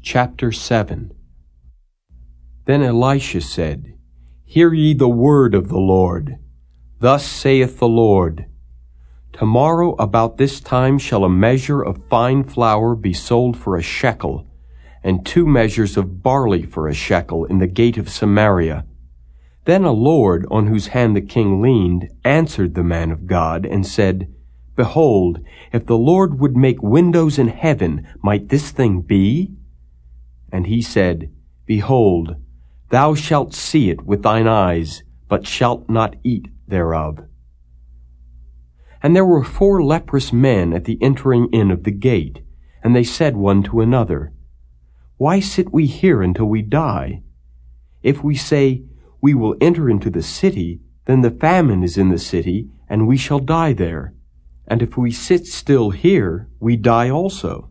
Chapter 7. Then Elisha said, Hear ye the word of the Lord. Thus saith the Lord, Tomorrow about this time shall a measure of fine flour be sold for a shekel, and 2 measures of barley for a shekel in the gate of Samaria. Then a lord, on whose hand the king leaned, answered the man of God, and said, Behold, if the Lord would make windows in heaven, might this thing be? And he said, Behold, thou shalt see it with thine eyes, but shalt not eat thereof. And there were 4 leprous men at the entering in of the gate, and they said one to another, Why sit we here until we die? If we say, We will enter into the city, then the famine is in the city, and we shall die there. And if we sit still here, we die also.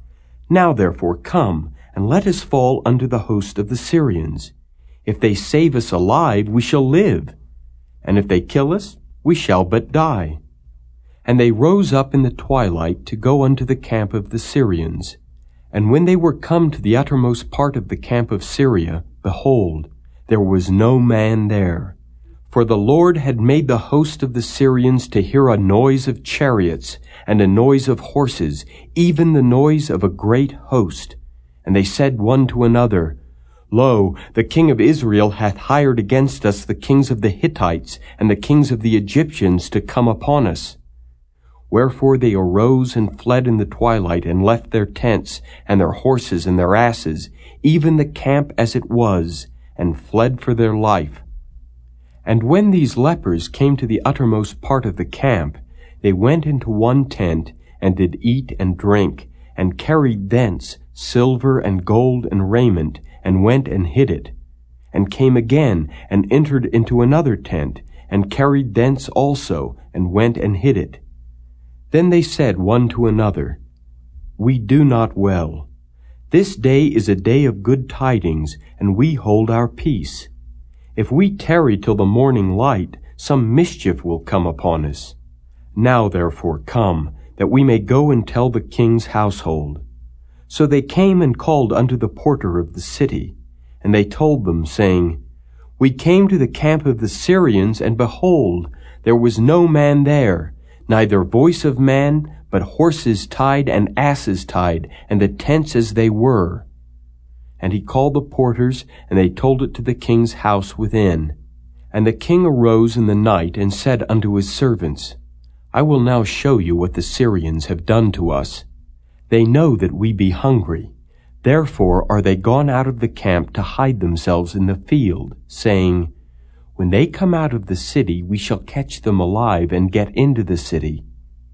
Now therefore come, and let us fall unto the host of the Syrians. If they save us alive, we shall live, and if they kill us, we shall but die. And they rose up in the twilight to go unto the camp of the Syrians. And when they were come to the uttermost part of the camp of Syria, behold, there was no man there. For the Lord had made the host of the Syrians to hear a noise of chariots, and a noise of horses, even the noise of a great host. And they said one to another, Lo, the king of Israel hath hired against us the kings of the Hittites and the kings of the Egyptians to come upon us. Wherefore they arose and fled in the twilight, and left their tents, and their horses and their asses, even the camp as it was, and fled for their life. And when these lepers came to the uttermost part of the camp, they went into one tent, and did eat and drink, and carried thence silver and gold and raiment, and went and hid it, and came again, and entered into another tent, and carried thence also, and went and hid it. Then they said one to another, We do not well. This day is a day of good tidings, and we hold our peace. If we tarry till the morning light, some mischief will come upon us. Now therefore come, that we may go and tell the king's household. So they came and called unto the porter of the city, and they told them, saying, We came to the camp of the Syrians, and behold, there was no man there, neither voice of man, but horses tied and asses tied, and the tents as they were. And he called the porters, and they told it to the king's house within. And the king arose in the night, and said unto his servants, I will now show you what the Syrians have done to us. They know that we be hungry. Therefore are they gone out of the camp to hide themselves in the field, saying, When they come out of the city, we shall catch them alive, and get into the city.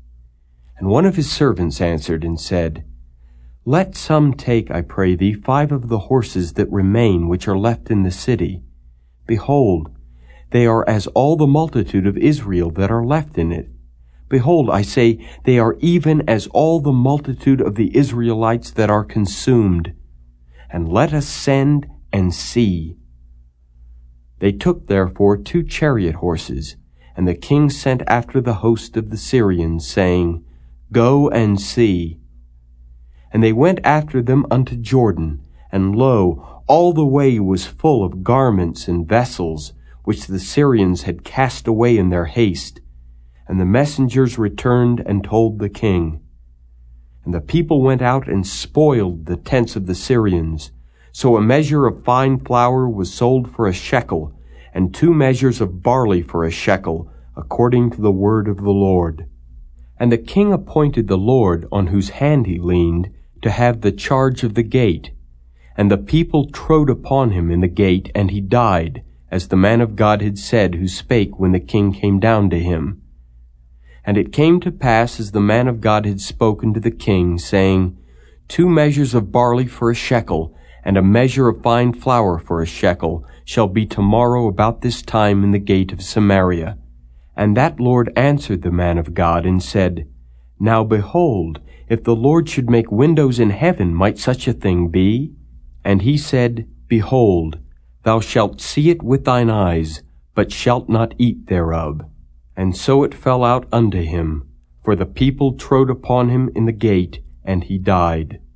And one of his servants answered and said, Let some take, I pray thee, 5 of the horses that remain, which are left in the city. Behold, they are as all the multitude of Israel that are left in it. Behold, I say, they are even as all the multitude of the Israelites that are consumed. And let us send and see. They took therefore 2 chariot horses, and the king sent after the host of the Syrians, saying, Go and see. And they went after them unto Jordan, and lo, all the way was full of garments and vessels, which the Syrians had cast away in their haste. And the messengers returned and told the king. And the people went out and spoiled the tents of the Syrians. So a measure of fine flour was sold for a shekel, and 2 measures of barley for a shekel, according to the word of the Lord. And the king appointed the Lord, on whose hand he leaned, to have the charge of the gate. And the people trode upon him in the gate, and he died, as the man of God had said, who spake when the king came down to him. And it came to pass, as the man of God had spoken to the king, saying, 2 measures of barley for a shekel, and a measure of fine flour for a shekel, shall be tomorrow about this time in the gate of Samaria. And that Lord answered the man of God, and said, Now behold, if the Lord should make windows in heaven, might such a thing be? And he said, Behold, thou shalt see it with thine eyes, but shalt not eat thereof. And so it fell out unto him, for the people trode upon him in the gate, and he died.